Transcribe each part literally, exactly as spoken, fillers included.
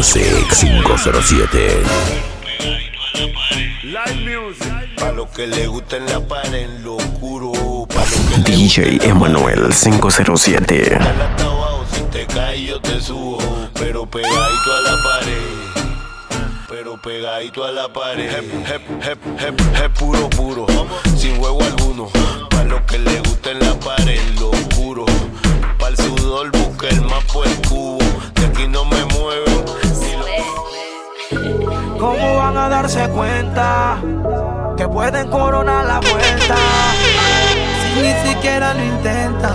Music cinco cero siete. Pa' lo que le gusta en la pared, en lo oscuro. Pa' lo que D J Emanuel cinco cero siete. hasta abajo, si te caes yo te subo. Pero pegadito a la pared. Pero pegadito a la pared. Hep, hep, hep, hep, hep, puro, puro. Sin juego alguno. Pa' lo que le gusta en la pared, en lo oscuro. Pa' el sudor busca el mapa, el cubo. De aquí no me muevo. ¿Cómo van a darse cuenta que pueden coronar la vuelta si ni siquiera lo intentan?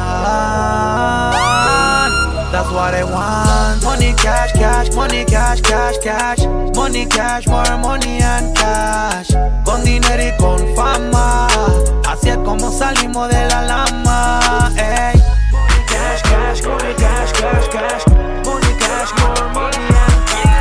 That's what I want. Money, cash, cash, money, cash, cash, cash. Money, cash, more money and cash. Con dinero y con fama, así es como salimos de la lama. Ey. Money, cash, cash, money, cash, cash, cash. Money, cash, more money and cash.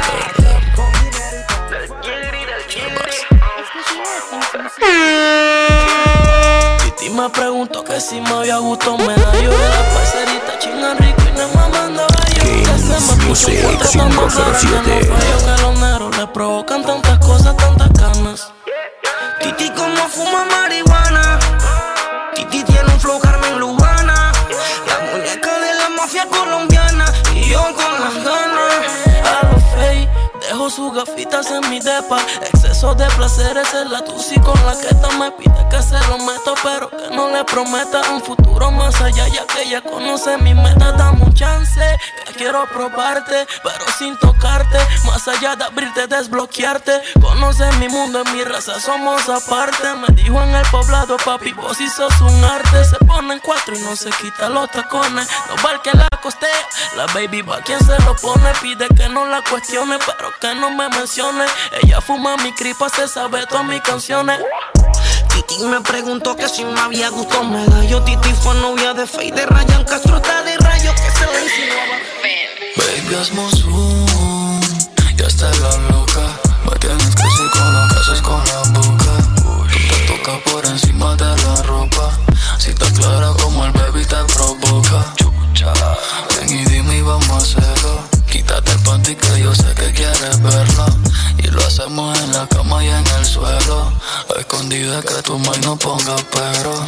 Titi me preguntó que si me había gustado medallo de la parcerita chingan rico y no me mandaba yo. Music cinco cero siete. Que los negros le provocan tantas cosas, tantas canas. Titi como fuma marihuana. Titi tiene un flow Carmen Lubana. La muñeca de la mafia colombiana y yo con las ganas. A los fey, dejo sus gafitas en mi depa. Exceso de placeres es la tusi con la que esta me pide que se lo meto, pero que no le prometa un futuro más allá, ya que ella conoce mi meta. Dame un chance, que quiero probarte, pero sin tocarte. Más allá de abrirte, desbloquearte. Conoce mi mundo, en mi raza somos aparte. Me dijo en el poblado, papi, vos y sos un arte. Se ponen cuatro y no se quita los tacones. No va el que la costea, la baby va quien se lo pone. Pide que no la cuestione, pero que no me mencione. Ella fuma mi cripa, se sabe todas mis canciones. Titi me preguntó que si me había gustado medallo. Titi fue novia de Faye, de Ryan Castro, está de rayo que se le insinuaba. Baby, hazme zoom, ya está la loca. Me tienes crazy con lo que haces con la boca. Tú te tocas por encima de la ropa. Si te clara como el baby te provoca. Ven y dime y vamos a hacerlo. Quítate el panty que yo sé que quieres verlo. Y lo hacemos en la cama y en el suelo. A escondida que tu mind no ponga pero.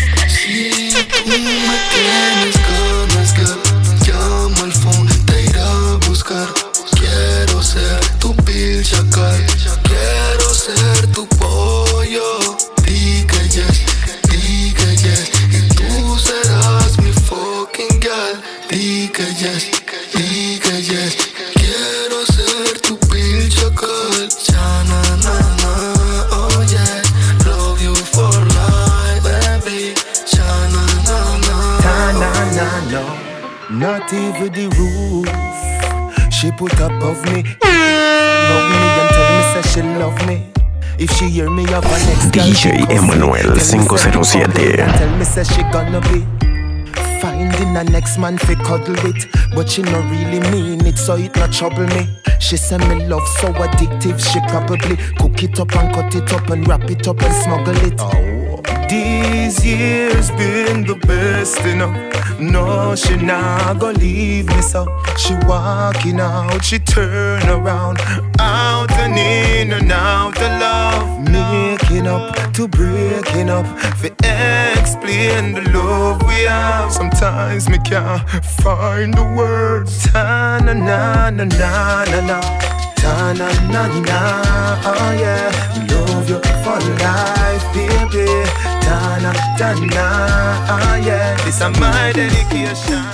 Si tú me tienes ganas, girl, llama al phone, te iré a buscar. Quiero ser tu pill chacal. Quiero ser tu pollo. Di que yes, di que yes. Y tú serás mi fucking girl. Di que yes, di que yes. Quiero ser tu pill chacal. Ya na na na, oh yeah. Love you for life, baby. Ya na na na, ta na na no. Not even the roof she put above me. Love me and tell me say she love me. If she hear me up a next D J Emanuel cinco cero siete. Tell me say she gonna be finding a next man fi cuddle with, but she no really mean it, so it not trouble me. She say me love so addictive, she probably cook it up and cut it up and wrap it up and smuggle it. Oh. These years been the best enough. No, she not gonna leave me, so she walking out, she turn around, out and in and out of love. Making up to breaking up, for explain the love we have. Sometimes me can't find the words. Ta na na na na na na. Ta na na na, oh yeah. Love you for life, baby. Ta na ta na, oh yeah. This is my dedication.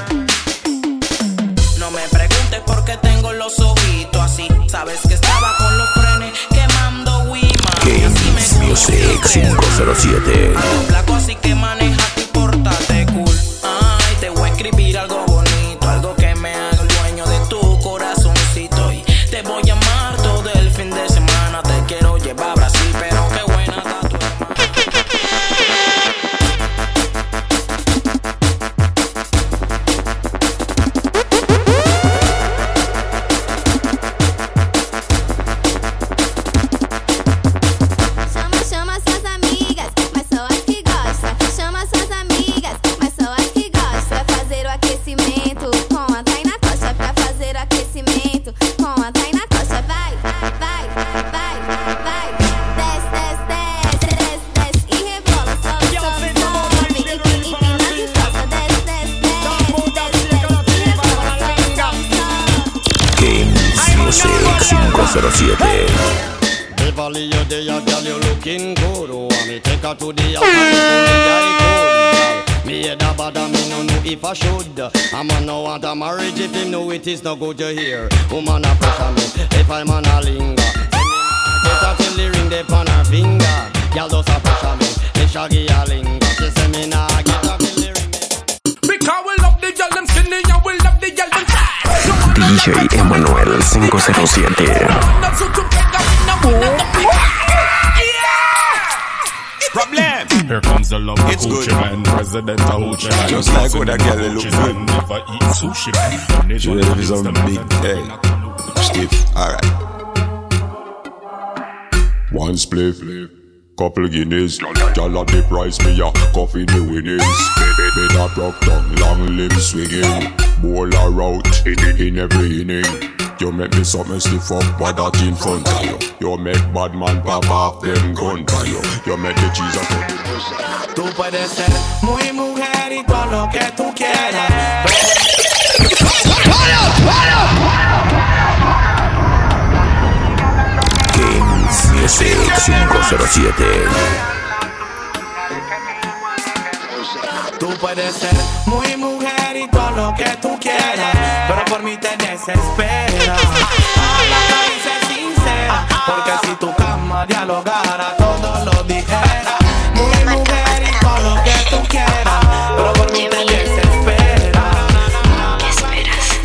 No me preguntes por qué tengo los ojitos así. Sabes que estaba con los frenes quemando Wima. Games Music cinco cero siete. Ando flaco así que manejate y pórtate cool. Ay, te voy a escribir algo bonito, algo que me haga el dueño de tu corazoncito. Y te voy a amar todo el fin de semana. Te quiero llevar a Brasil, pero qué buena está tu hermana. Chama, chama suas amigas, mas só as que gosta. Chama suas cero siete. Beverly, you there, girl, you looking good. Oh, and me take her to the house and the guy cold. Me head a bother, me no know if I should. A man no want a marriage if him know it is no good to hear. Woman a pressure me if I'm on a linger. Get her till the ring dey on her finger. Girl just a pressure me, me shaggy a linger. She say me nah get her till the ring dey. Because we love the girl them skinny and we love the girl them fat. D J Emanuel cinco cero siete. Problem. Here comes the love It's of good. Gucci Man, president of Gucci Man. Just like how that girl look good. Never eat sushi man. She ready for some big day. Stiff. Alright. One spliff, couple guineas. Y'all at the price, me a coffee the winnings. Bed a broke down, long limbs swinging. Bowl a route in every inning. You make me something stiff up, but that in front of you. You make bad man pop off them gun for you. You make the cheese up on the push. Tú puedes ser muy mujer y todo lo que tú quieras. Kings Music cinco cero siete. Tú puedes ser muy mujer y todo lo que tú quieras, pero por mí te desespera. Habla y sé sincera, porque si tu cama dialogara, todo lo dijera. Muy mujer y todo lo que tú quieras, pero por mí te desespera. ¿Qué esperas?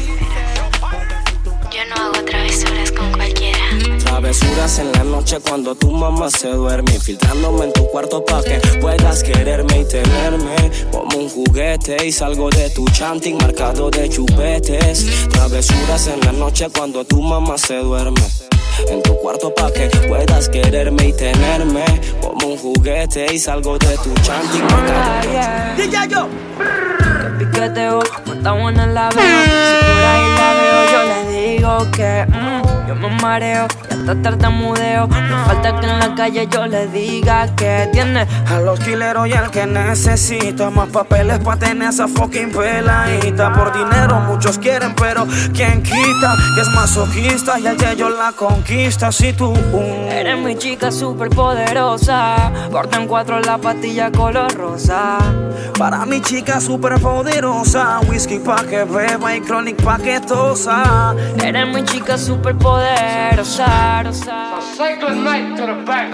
Yo no hago travesuras con cualquiera. Travesuras en la noche cuando tu mamá se duerme, infiltrándome en tu cuarto pa' que puedas quererme y tenerme como un juguete. Y salgo de tu chanting marcado de chupetes. Travesuras en la noche cuando tu mamá se duerme, en tu cuarto pa' que puedas quererme y tenerme como un juguete. Y salgo de tu chanting marcado de Y ya yo. Que piqueteo, está buena la veo. Si por ahí la veo, yo le digo que mm, yo me mareo y hasta tartamudeo. No falta que en la calle yo le diga que tiene a los quileros y al que necesita más papeles pa' tener esa fucking peladita. Por dinero muchos quieren, pero ¿quién quita? Que es masoquista y el que yo la conquista. Si tú uh, eres mi chica super poderosa, corta en cuatro la pastilla color rosa. Para mi chica super poderosa, whisky pa' que beba y chronic pa' que tosa. Eres mi chica super poderosa, rosa. Say good night to the back.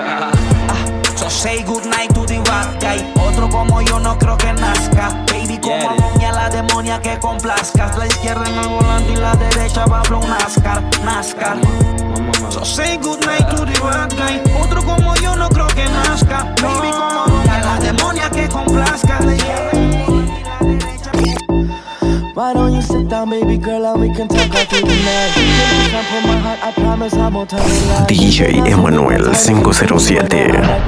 So say good night to the bad guy. Otro como yo no creo que nazca. Baby, como moña la demonia que complazcas. La izquierda en el volante y la derecha va a flow NASCAR, NASCAR. So say good night to the bad guy. Otro como yo no creo que nazca. Baby, como moña la demonia que complazca. La izquierda en el volante y la derecha. Why don't you sit down, baby girl, and we can talk all through the night. Give me some for my heart, I promise I won't tell you lies. D J Emanuel cinco cero siete.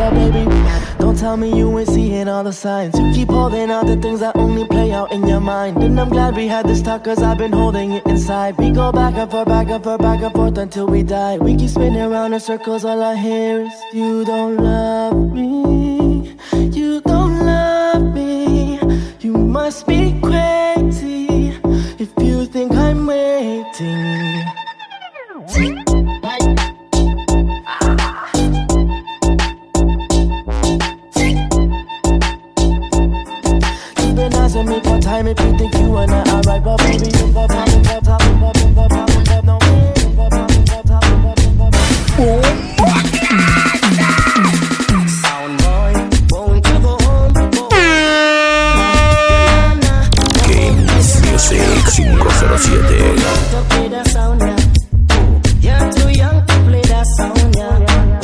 Don't tell me you ain't seeing all the signs. You keep holding out the things that only play out in your mind. And I'm glad we had this talk, cause I've been holding it inside. We go back and forth, back and forth, back and forth until we die. We keep spinning around in circles, all I hear is you don't love me, you don't love me. You must be crazy if you think I'm waiting. You've been asking me for time if you think you and I are right, but baby, you pop, pop, pop, pop, pop, pop, pop, pop, no. Sound boy, won't you go home? Kings Music cinco cero siete. You're too young to play that sound, yeah.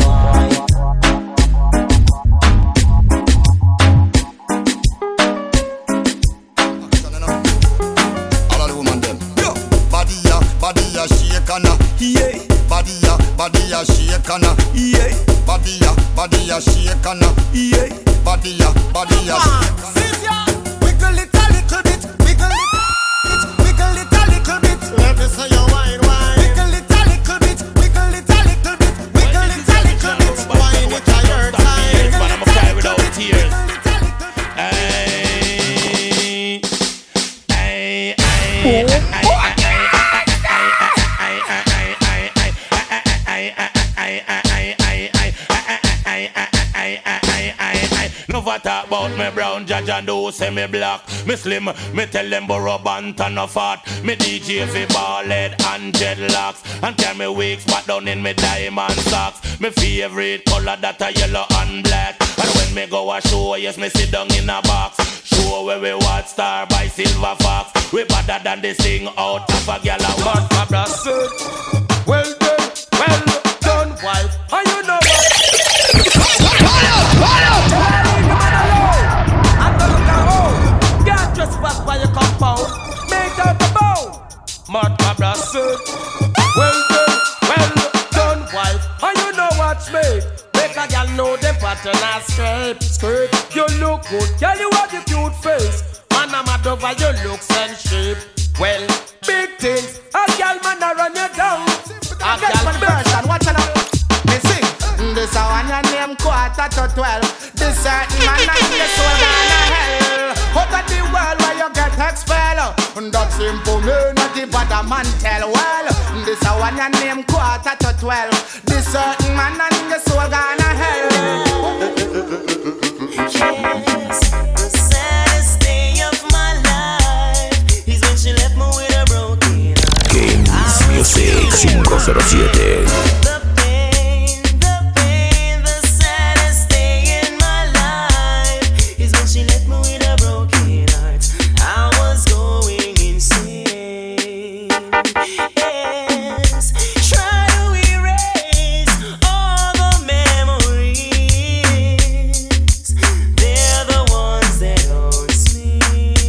All of the woman them. Yo, body ya, body ya shake and a, yeah. Body ya, body ya shake and a, yeah. Body ya, body ya shake and a, yeah. Body ya, body ya shake and a. Wiggle it a little bit, wiggle it, wiggle it a little bit. Let me say you wine, wine. Wiggle it a little bit, wiggle it a little bit, wiggle it a little bit. Wine it a your time. But I'm okay without tears. Ay, ay, ay, ay, ay, ay, ay, ay, ay, ay, ay, ay, about me brown, judge and do say me black. Me slim, me tell them borrow bant and no fat. Me D J fi ball head and dreadlocks. And carry me wigs back down in me diamond socks. Me favorite color that a yellow and black. And when me go a show, yes me sit down in a box. Show where we watch star by Silver Fox. We better than this thing out of a gal a want. My brother, well done, well done, wife. And you know what? Hold up, hold up! Leave the man alone. I'm gonna go home. Can't trespass by your compound. Make out the bone. My brother, well done, well done, wife. And you know what's me? Make a gal know them pattern and scrape, scrape. You look good, girl, you have the cute face. Man, I'm mad over your looks and shape. Well, big things, a gal man a run you down. A gal version, watch it out. Me sing, this a one your name quarter to twelve. This certain man and this soul gonna hell. Out of the world where you get expelled. That simple me, not the bad man tell well. This a one your name quarter to twelve. This certain man and this soul gonna hell. Yes, the saddest day of my life is when she left me with a broken heart. Games Music five cero siete. The pain, the pain, the saddest day in my life is when she left me with a broken heart. I was going insane. Yes, try to erase all the memories. They're the ones that haunts me.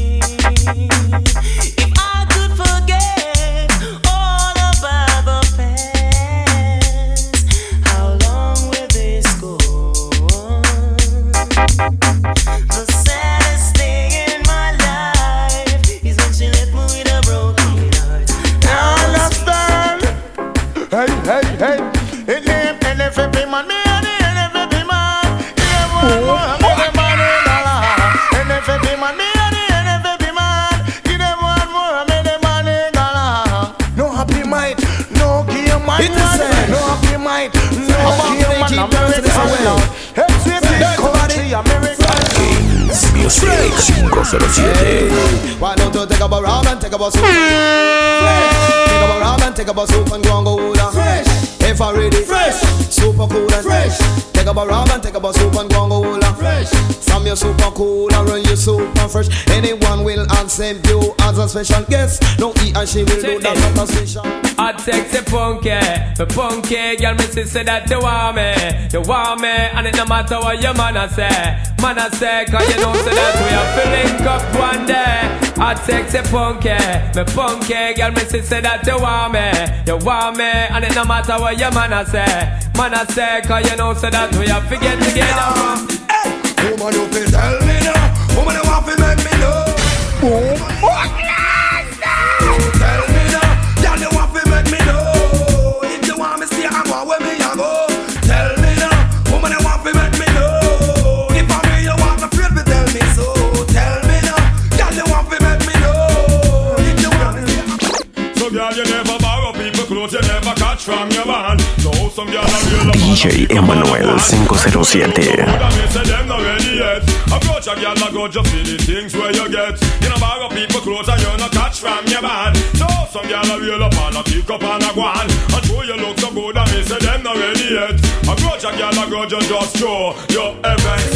If I could forget all about the past, how long will this go on? The saddest thing in my life is when she left me with a broken heart. I understand. Hey, hey, hey. It name N F F man, me and the N F F man. Yeah, one more, me the man in the land. N F F man, me and the N F F man. Give them one more, me the man in the land. No happy mind, no game man. It is no happy mind, no game man. American, hey, sweet, country, American. Games Music five cero siete. Why don't you take up a rum and take up a soup? Take up a rum and take up a soup and go and go hula. Fresh, if I ready, fresh, super cool and fresh. Take up a rum and take up a soup and go and go hula. Fresh, some you super cool and run you super fresh. Anyone will accept you as a special guest. No he and she will do that not a special. Hot sexy punky, the punky girl, me see say that you want me, you want me, and it no matter what your man a say, man a say, cause you know say that we are feeling up one day. Hot sexy punky, the punky girl, me see say that you want me, you want me, and it no matter what your man a say, man a say, cause you know say that we are forget together. Hey, woman you feel tell me now, woman you want to make me know. Tell me now, girl you want to make me know. If you want me stay, I'm going where me I go. Tell me now, woman you want to make me know. If I'm me you want me afraid to tell me so. Tell me now, girl you want to make me know. If you want me stay. So girl you never borrow people clothes, you never catch from your man. So some girl are real. D J Emanuel five cero siete. Approach a girl and go just see the things where you get. You know borrow people clothes and you no catch from your man. So some girl are real up and a pick up and a go on. And show you look so good and me say them not ready yet. Approach a girl and go just just show your events.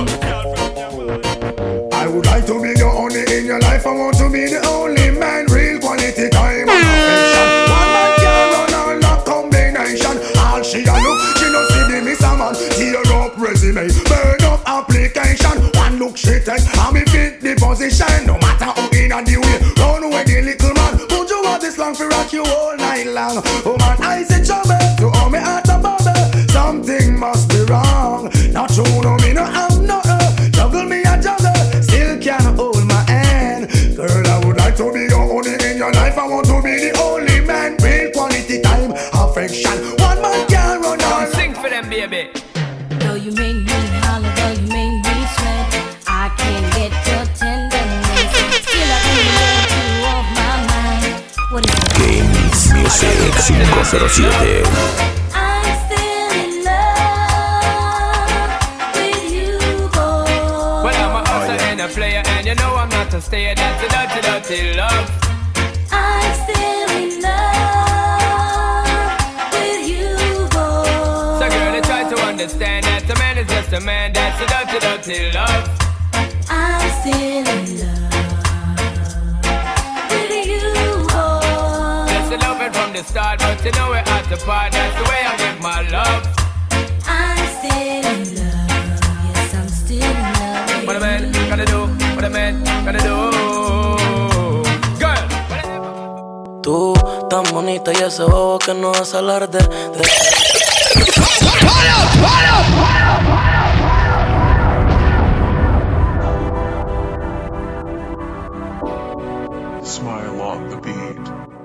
I would like to be the only in your life. I want to be the only man. Real quality time and affection. One man can run all that combination. All she a look, she no see the miss a man. Tear up resume, burn up application. One look she take, and me fit the position. No matter how in and the way, run away the little man. Put you out this long for rock you all night long. Oh man, I say trouble to all me heart a bubble. Something must be wrong. Not true, no me no have no uh, juggle me a juggle. Still can't hold my hand. Girl, I would like to be your only in your life. I want to be the only man. Real quality time, affection. One man can run on. Sing for them, baby. Though you make me holler, though you make me sweat, I can't get your tenderness. Still I can't let you off my mind. What is it? Games Music five cero siete. I'm still in love with you, boy. Well, know I'm not to stay. That's a dirty, dirty love. I'm still in love with you, boy. So girl, I try to understand that a man is just a man. That's a dirty, dirty love. I'm still in love with you, boy. That's the loving from the start, but you know we're at the part. That's the way I give my love. I'm still in love. Yes, I'm still in love. What a man gotta do, what a man gotta do. Girl. Tú, tan bonita y ese bobo que no vas a hablar de... de... Smile on the beat.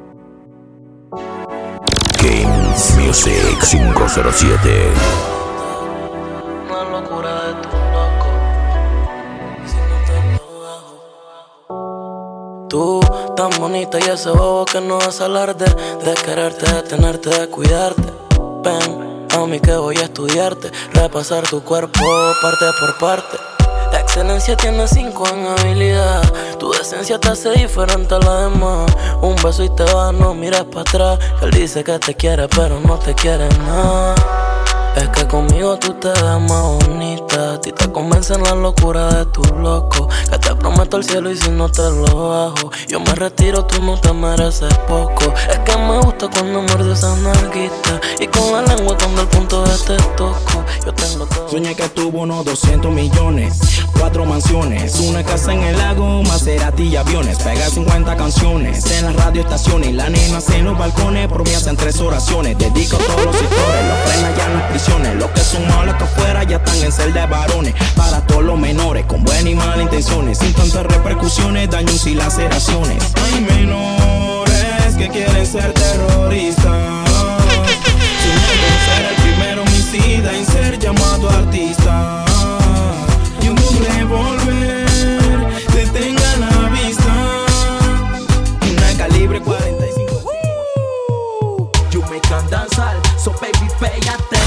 Games Music cinco cero siete. Una locura de tu loco. Si no te lo hago. Tú, tan bonita y ese bobo que no vas a hablar de, de quererte, de tenerte, de cuidarte. Ven a mí que voy a estudiarte, repasar tu cuerpo parte por parte. La excelencia tiene cinco en habilidad. Tu decencia te hace diferente a la demás. Un beso y te vas, no mires para atrás. Que él dice que te quiere pero no te quiere nada. Es que conmigo tú te ves más bonita. A ti te convencen la locura de tu loco. Que te prometo el cielo y si no te lo bajo, yo me retiro, tú no te mereces poco. Es que me gusta cuando muerde esa nalguita y con la lengua cuando el punto de te toco. Yo tengo todo. Soñé que tuvo unos doscientos millones, cuatro mansiones, una casa en el lago, Maserati y aviones. Pega cincuenta canciones en las radioestaciones. La nena en los balcones promesa en tres oraciones. Dedico a todos los sectores, los frenas ya no es prisiones. Los que son malos que afuera ya están en celda de varones. Para todos los menores con buenas y malas intenciones, sin tantas repercusiones, daños y laceraciones. Hay menores que quieren ser terroristas. Soñé con ser el primer homicida en ser llamado artista. Y un revólver te tenga a la vista. Una calibre cuarenta y cinco. You make them danzar, so baby pay attention.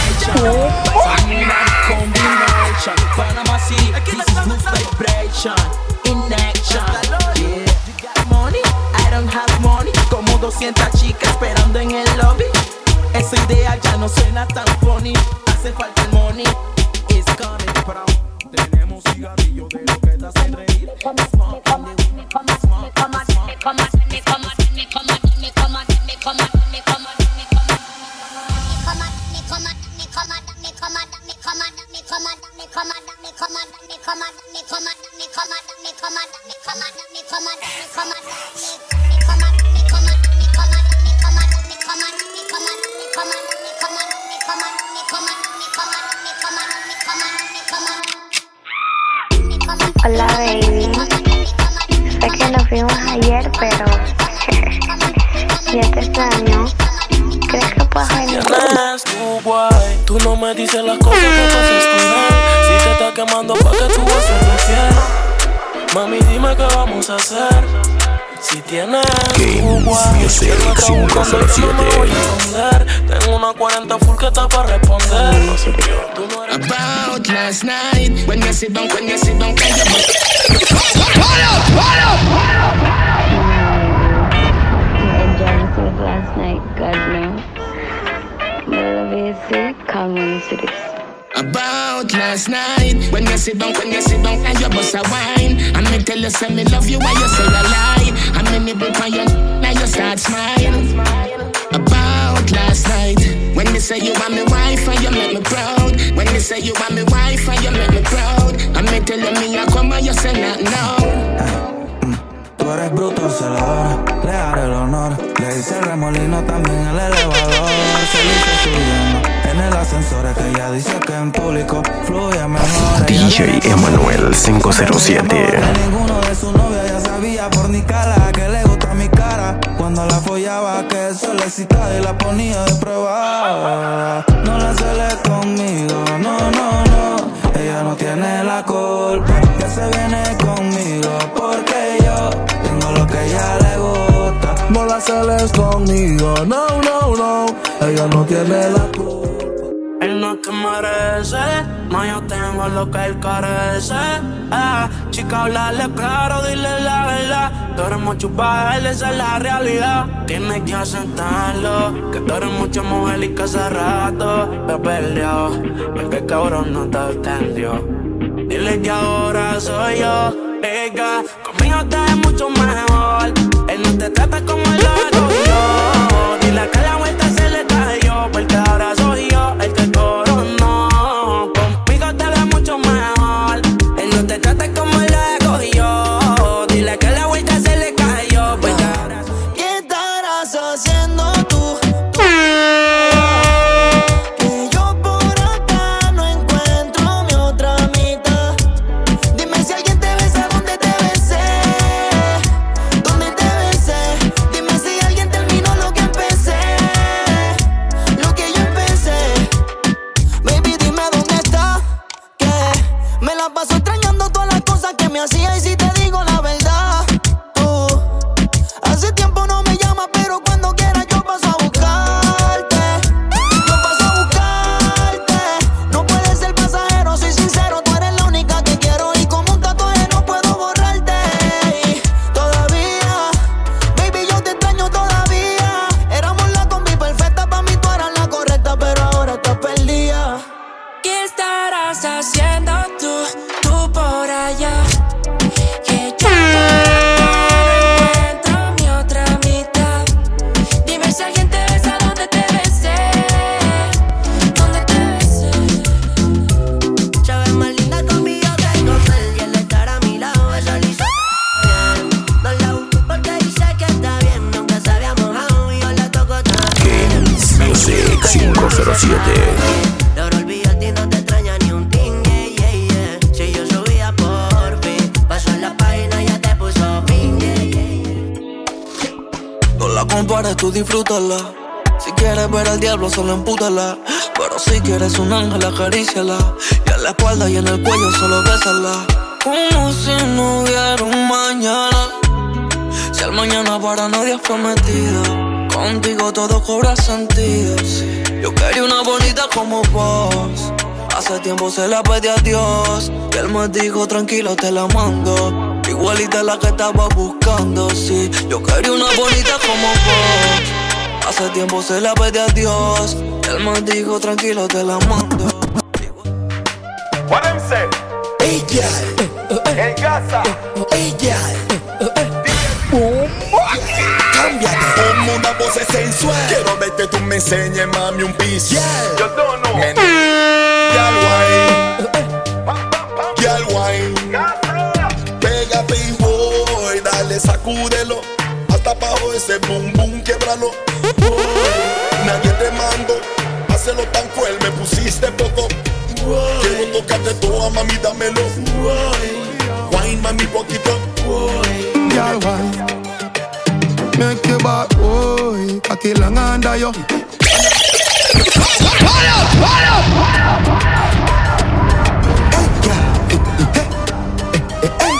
Combination, Panama City, this is good vibration. In action, yeah. You got money, I don't have money. Como doscientas chicas esperando en el lobby. Esa idea ya no suena tan funny. Hace falta el money, it's coming from. Tenemos cigarrillo de lo que te hace reír. Smoke on the wind, come on, smoke, come on, come on, come on, come on, come on, come on, come on, come on, come on. Hola baby, sé que nos vimos ayer pero ya te extraño. ¿Crees que puedas venir? Tienes tu guay, tú no me dices las cosas que tú haces con él. Si te está quemando pa' que tú vas a ser fiel. Mami dime qué vamos a hacer. Si tienes tu guay, Music cinco cero siete. Tengo una cuarenta full que está pa' responder. About last night, when you sit down, when you sit down, can you Last night, God knows. But obviously, come on to this. About last night, when you sit down, when you sit down, and you bust a wine. And me tell you, say me love you, while you say a lie. And me nibble on you, now you start smiling. About last night, when you say you want me wife and you make me proud. When you say you want me wife and you make me proud. And me tell you, me I come and you say not now. Tú eres bruto, celador, le haré el honor. Le hice el remolino también el elevador. Feliz subiendo en el ascensor, es que ella dice que en público fluye mejor. D J Emanuel cinco cero siete. Ninguno de su novia ya sabía por ni cala que le gusta mi cara. Cuando la follaba que eso le excitaba y la ponía de prueba. No la celes conmigo, no, no, no. Ella no tiene la culpa que se viene conmigo porque yo tengo lo que a ella le gusta. No la celes conmigo, no, no, no. Ella no tiene la culpa. Él no te merece, no yo tengo lo que él carece. Ah, chica, hablarle claro, dile la verdad. Tú eres mucho para él, esa es la realidad. Tienes que aceptarlo, que tú eres mucha mujer y que hace rato me perdió, porque cabrón no te entendió. Dile que ahora soy yo, venga, conmigo te es mucho mejor. Él no te trata como él lo hago yo. Dile que la vuelta se le cayó, porque ahora soy yo el que coronó. Conmigo te ves mucho mejor. Él no te trata como él lo hago yo. Dile que la vuelta se le cayó, porque ahora soy yo. ¿Qué estarás haciendo tú? Hacía y si te digo la verdad, tú hace tiempo no me llamas, pero cuando quieras yo paso a buscarte. Yo paso a buscarte. No puedes ser pasajero, soy sincero, tú eres la única que quiero y como un tatuaje no puedo borrarte. Y todavía, baby, yo te extraño todavía. Éramos la combi perfecta, para mí tú eras la correcta, pero ahora estás perdida. ¿Qué estarás haciendo tú, tú por allá? cinco cero siete. Logro olvidarte y no te extraña ni un ting, yeah, yeah, yeah. Si yo subía por fin, pasó en la página y ya te puso fin, yeah, yeah, yeah. No la compares, tú disfrútala. Si quieres ver al diablo, solo empútala. Pero si quieres un ángel, acaríciala. Y en la espalda y en el cuello, solo bésala. Como si no hubiera un mañana. Si el mañana para nadie es prometido, contigo todo cobra sentido, sí. Yo quería una bonita como vos. Hace tiempo se la pedí a Dios y él me dijo tranquilo te la mando. Igualita a la que estaba buscando, sí. Yo quería una bonita como vos. Hace tiempo se la pedí a Dios y él me dijo tranquilo te la mando. What them say? Hey girl, en casa. Hey girl, cámbiate como una voz sensual. Quiero verte, tú me enseñes, mami, un piso. Yeah. Yo no. Girl wine, girl wine. Pégate y voy, dale, sacúdelo. Hasta abajo ese boom boom, québralo. Oh, nadie te mando, hazlo tan cruel, me pusiste poco. Why? Quiero tocarte toda, mami, dámelo. Why? Wine, mami, poquito. Why? Girl wine. Make your back, boy. Cocky long under you. Hold up, hold up, hold up. Hey, girl. Hey,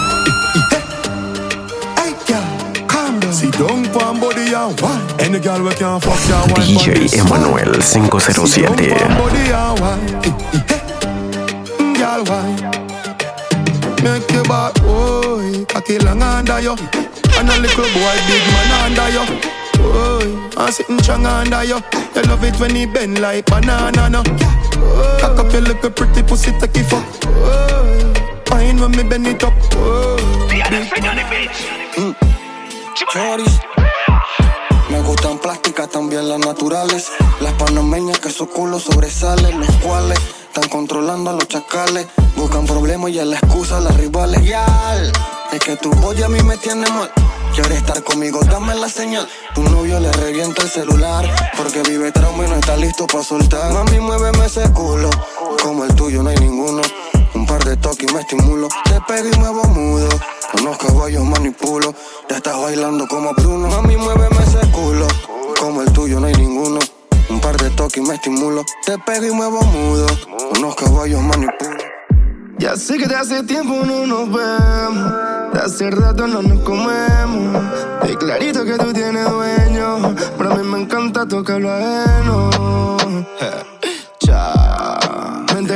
girl. Hey, girl. Calm down. Sit down, palm body and wine. Any girl we can fuck your wine. D J Emanuel cinco cero siete. Sit down, palm body and wine. Girl wine. Make your back, boy. Cocky long under you. And a little boy, big man under you. Oh, I'm sitting strong under you. You love it when he bend like banana, no. Oh, cock up your little pretty pussy, take it fuck. Oh, fine when me bend it up. Oh, mm. Choris. Me gustan plásticas, también las naturales. Las panameñas que su culo sobresalen. Los cuales están controlando a los chacales. Buscan problemas y a la excusa a las rivales. Yal, es que tu voz a mí me tiene mal. Quieres estar conmigo, dame la señal. Tu novio le revienta el celular porque vive trauma y no está listo pa' soltar. Mami, muéveme ese culo, como el tuyo no hay ninguno. Un par de toques y me estimulo. Te pego y muevo mudo, con los caballos manipulo. Ya estás bailando como Bruno. Mami, muéveme ese culo, como el tuyo no hay ninguno. Un par de toques y me estimulo. Te pego y muevo mudo, con los caballos manipulo. Ya sé que de hace tiempo no nos vemos, de hace rato no nos comemos. Y clarito que tú tienes dueño, pero a mí me encanta tocarlo ajeno. Cha, mente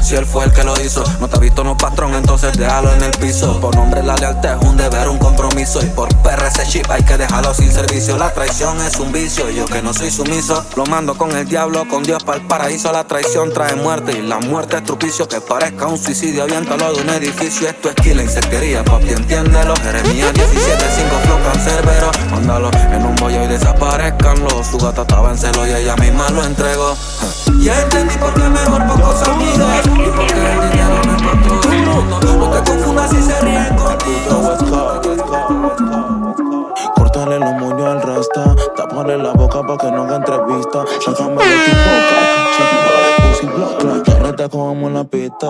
si él fue el que lo hizo. No te ha visto, no patrón, entonces déjalo en el piso. Por nombre la lealtad es un deber, un compromiso. Y por P R ese chip hay que dejarlo sin servicio. La traición es un vicio, yo que no soy sumiso lo mando con el diablo, con Dios para el paraíso. La traición trae muerte y la muerte es trupicio. Que parezca un suicidio, aviéntalo de un edificio. Esto es killer, insectería, papi, entiéndelo. Jeremías diecisiete, cinco flow cancerbero. Mándalo en un bollo y desaparezcanlo. Su gata estaba en celo y ella misma lo entregó. Ya entendí por qué mejor pocos amigos y por qué el dinero no es para todo el mundo. No te confundas si se ríen contigo. Córtale los moños al rasta, tápale la boca pa' que no haga entrevista. Sácame de tu boca, chica, pussy block, ahora te cogamos en la pista.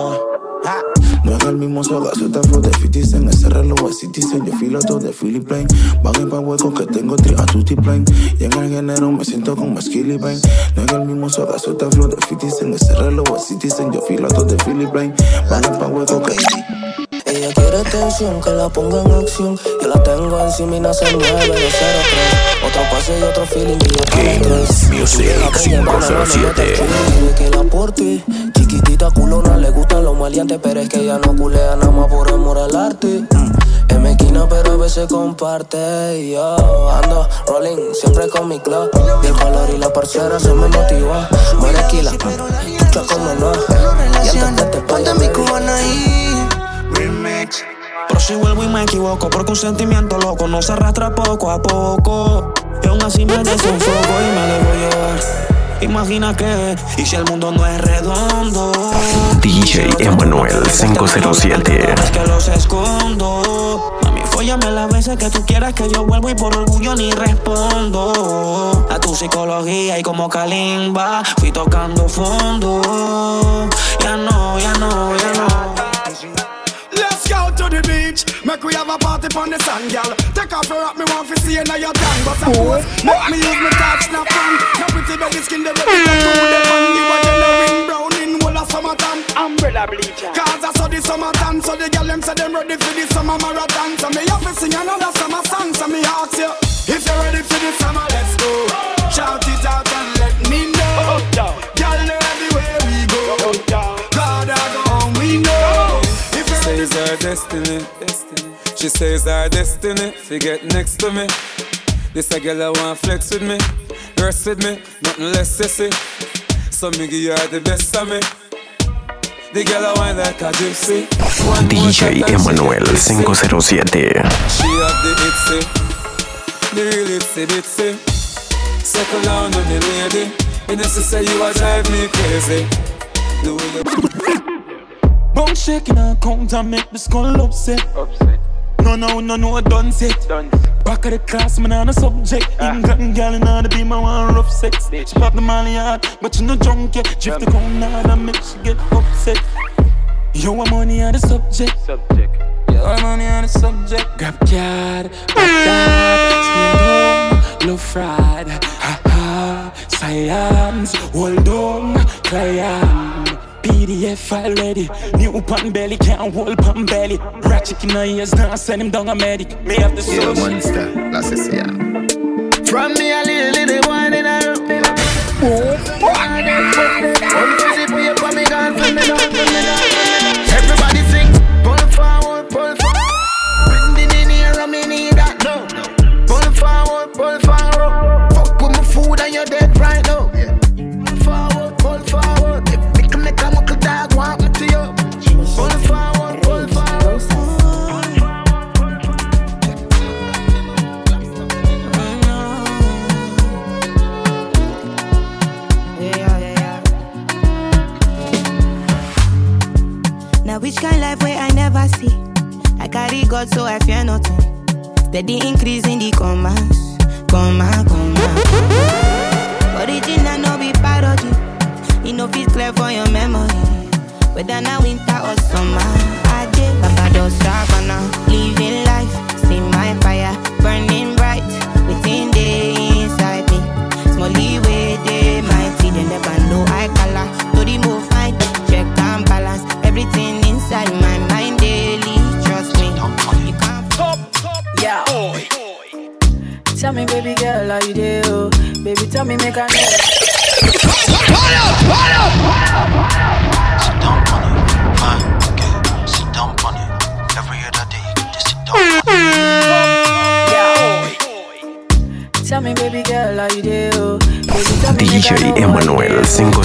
No es el mismo soga, soy tan flow de fifty cent. Ese reloj es Citizen, yo filo todo de Philly Plain. Van en pa' huecos que tengo tri a tutti plain. Y en el género me siento como Skilly Bang. No es el mismo soga, soy tan flow de fifty cent. Ese reloj es Citizen, yo filo todo de Philly Plain. Van en pa' huecos que... Ella quiere atención, que la ponga en acción. Yo la tengo encima y nace el nueve dos cero tres. Otro pase y otro feeling y yo para tres. Music cinco cero siete. Que la por ti, chiquitita culona, le gustan los maleantes. Pero es que ella no culea nada más por amor al arte. Es mezquina pero a veces comparte. Y yo ando rolling siempre con mi club. Y el color y la parcera se me motiva. Muere esquila, chucha como no. Y antes que te ponte mi cubana ahí. Remix. Pero si vuelvo y me equivoco, porque un sentimiento loco no se arrastra poco a poco. Y aún así me desenfoco y me dejo llevar. Imagina que, y si el mundo no es redondo. D J Emanuel cinco cero siete. Es que los escondo. Mami, fóllame las veces que tú quieras que yo vuelvo y por orgullo ni respondo. A tu psicología y como Kalimba fui tocando fondo. Ya no, ya no, ya no. Let's go to the beach. Make we have a party on the sand, girl. Take off your rock, me want to see you now your tongue. But suppose, make me use me touch, snap on. Now pretty belly skin, the ready to do the fun. You are generating brown in whole of summertime. Umbrella bleacher. Cause I saw the summertime, so the girl them say them ready for the summer marathon. So me have to sing another summer song. So me ask you, if you're ready for the summer, let's go. Shout it out and let me know. Girl, know everywhere we go. God, I go home, we know. Says our destiny. destiny. She says our destiny. She get next to me. This a girl I want flex with me, rest with me, nothing less sissy. So me give her the best of me. The girl I want like a gypsy. D J Emanuel cinco cero siete. She have the itsy, the real itsy bitsy. Second down on the lady. And this is say you a drive me crazy. The way you bone shaking and count and make the skull upset. Upset. No, no, no, no, done set. Done. Back of the class, man, on a subject. Ah. England gal in all the beam, I want rough sex. Bitch. She pop the molly hard, but you no drunk yet. Drift the cone hard and make she get upset. You want money on the subject. Subject. You want money on the subject. Grab card, back that, stand home, low fried. Ha ha, science, hold on, client. P D F file ready. New pan belly, can't hold pan belly. Ratchet in the ears, now send him down a medic. Me have the soul. Yeah, monster, la Cecilia. From me a little, little one in a room. Everybody sing. Pull forward, pull forward. Bending in here, I mean, need that, no. Pull forward, pull forward. Fuck with my food and you're dead right now. Pull forward, pull forward. Make a muckle dog want me to you. Pull forward, pull forward. Yeah, yeah, yeah. Now which kind life where I never see? I carry God so I fear nothing. Steady increase in the commas. Comma, comma. Original no be parody. You know it's clear for your memory. Whether now winter or summer, I did Barbados, Savannah, living life, see my fire burning bright within the inside me. Small leeway, they mighty, they never know I color. To the move fine, check and balance everything inside my mind daily. Trust me, you can't stop, stop, yeah. Boy. Tell me, baby girl, how you do? Baby, tell me, make a name. Hold up, hold up, hold up.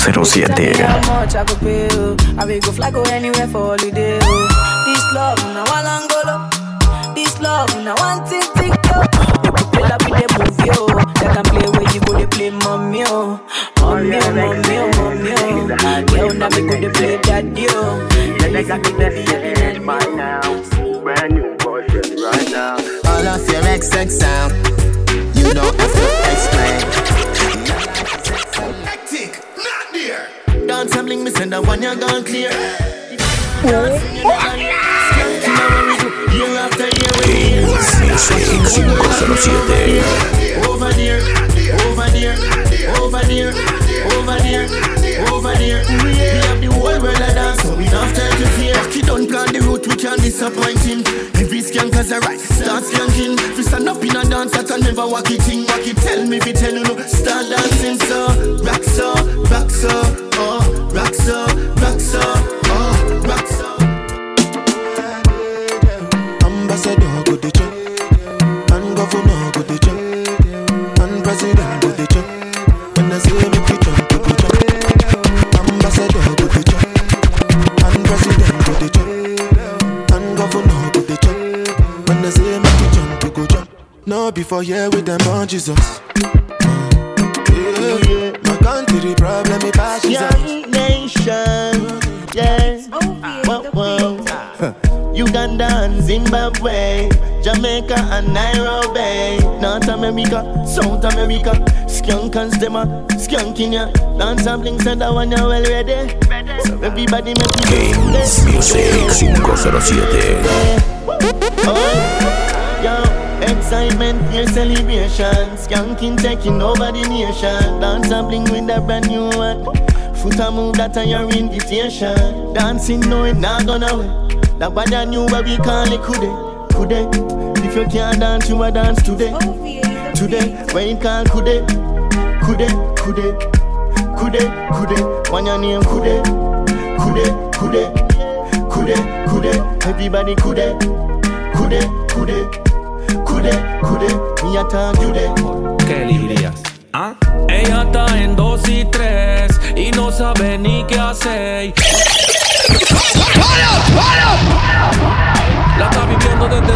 cero siete. I will go fly go anywhere for holiday. Oh. This love, now one Angola. This love, now one thing, thing, oh. You could play like with the movie, oh. They can play where you go, they play mommy, oh. Mommy, oh, mommy, oh, mommy, oh. Yo, now me go, they play daddy, oh. Let's go, baby, baby, right now. Brand new boyfriend right now. All of your X X sound, you don't have to explain. Hectic, not there. Dance and bling me send that one you gone clear. Year after year, cinco cero siete. over there, over there, over there, over there, over there. We have the whole world a dance, so we don't have time to fear. He don't plan the route, we can't disappoint him. Every skank has a right, start skanking. If we stand up in a dance, I can never walk it in. Walk it, tell me if you tell you no. Start dancing, so rock so, rock so, oh, rock so, rock so, oh, rock so. Ambassador go the check, and governor go the check, and president go the check. When I say make you jump, you go jump. Ambassador go the check, and president go the check, and governor go the check. When I say make you jump, you go jump. No before here with them on Jesus. Yeah, my country problem is past Jesus. Young nation, yeah. Whoa, whoa. Uganda and Zimbabwe, Jamaica and Nairobi, North America, South America, skunk and stemma, skunk in ya. Dance and bling said that one you well ready. So everybody make me Games Music cinco cero siete. Oh, yo, excitement, fear, celebration, skanking taking over the nation. Dance and bling with a brand new one. Foot a move that on your invitation. Dancing knowing not gonna win. That bad I knew what we call it kude, kude. If you can't dance, you a dance today, today. When you can't kude, kude, kude, kude, kude. When your name kude, kude, kude, kude, kude. Everybody kude, kude, kude, kude, kude. Me a talk today. ¿Qué elegirías? ¿Ah? Ella está en dos y tres y no sabe ni qué hacer. La está viviendo desde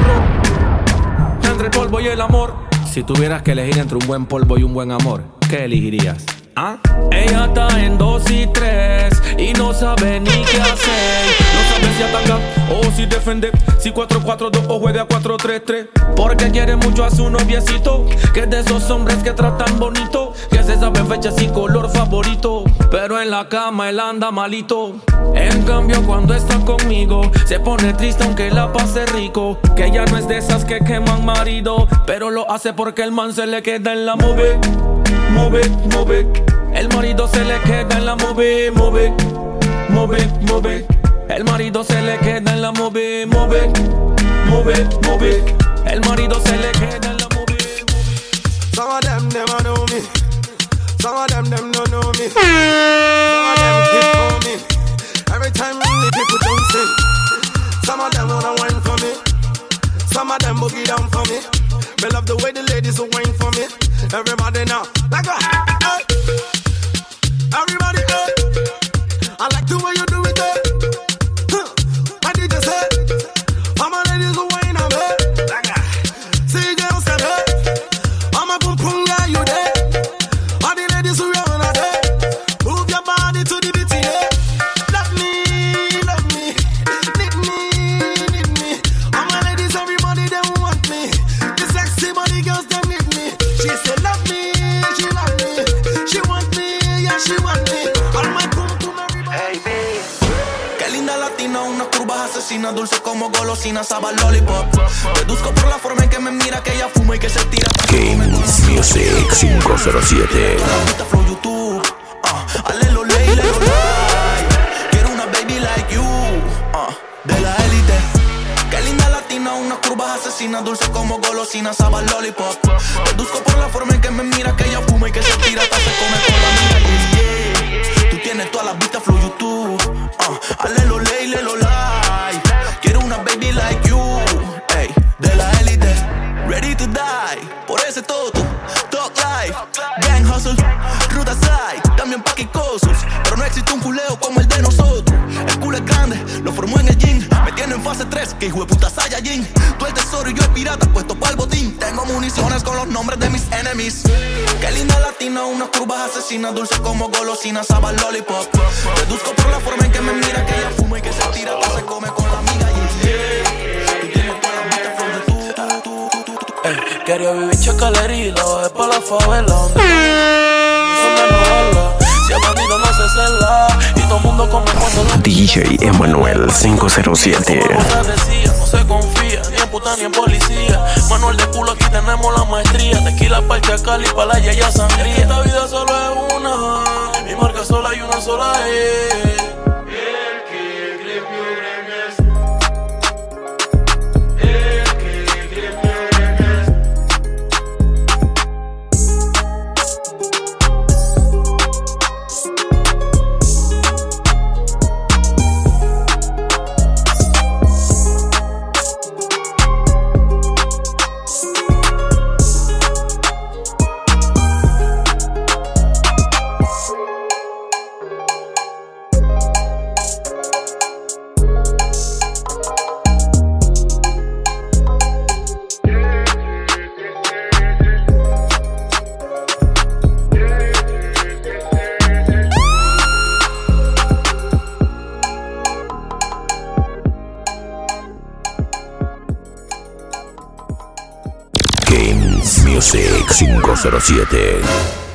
ron, entre el polvo y el amor. Si tuvieras que elegir entre un buen polvo y un buen amor, ¿qué elegirías? ¿Ah? Ella está en dos y tres y no sabe ni qué hacer. No sabe si ataca o si defender, si cuatro cuatro dos o juega cuatro tres tres. Porque quiere mucho a su noviecito, que es de esos hombres que tratan bonito, que se saben fechas y color favorito, pero en la cama él anda malito. En cambio cuando está conmigo se pone triste aunque la pase rico. Que ella no es de esas que queman marido, pero lo hace porque el man se le queda en la move, move, move. El marido se le queda en la move, move, move, move. El marido se le queda en la move, move, move, move. El marido se le queda en la move, move. Some of them never know me. Some of them them don't know me. Some of them keep for me. Every time the people don't sing. Some of them wanna wine for me. Some of them boogie down for me. Me love the way the ladies will wine for me. Everybody now, like a hey. Everybody, hey. I like the way you do it, hey. Huh. What did you say? All my ladies will wine on me. Like a see girls said, hey. All my pum pum guy, you there. All the ladies who run on there. Move your body to the beat, yeah. Love me, love me. Need me, need me. All my ladies, everybody, they want me. The sexy body girls, they need me. She said, love me, she love me. She want me, yeah, she want me. All my pum pum, everybody. Hey, babe. Qué linda latina, unas curvas asesinas, dulce como golosina, sabe lollipop. Deduzco por la forma en que me mira, que ella fuma y que se tira. Games Music cinco cero siete. Flow YouTube, uh, alelo ley, lelo like. Quiero una baby like you, uh, de la élite. Qué linda latina, unas curvas asesinas, dulce como golosina, sabe lollipop. Deduzco por la forma en que me mira, que ella fuma y que se tira, hasta se come con la amiga, yeah, yeah. Tú tienes todas las vistas, Flow YouTube, uh, alelo ley, lelo like. Quiero una baby like you, ey, de la élite. Ready to die, por ese todo, talk life, gang hustle, ruta side, también paquicosos. que hijo de puta Saiyajin. Tú el tesoro y yo el pirata puesto pa'l botín. Tengo municiones con los nombres de mis enemies. Qué linda latina, unas curvas asesinas, dulce como golosinas, sabe lollipop. Deduzco por la forma en que me mira, que ella fuma y que se tira, que se come con la amiga. Yeah. Tú tienes todas las vistas flor de tú, tú, tú, tú, tú, tú. Ey, quería vivir chacalería, lo dejé pa' la favela donde son de novela. Si el bandido no se cela y todo el mundo come cuando lo D J Emanuel cinco cero siete. No se confía, ni en puta ni en policía. Manuel de culo, aquí tenemos la maestría. Tequila pa'l chacal y pa' la yaya sangría. Esta vida solo es una, mi marca sola y una sola es. Music cinco cero siete.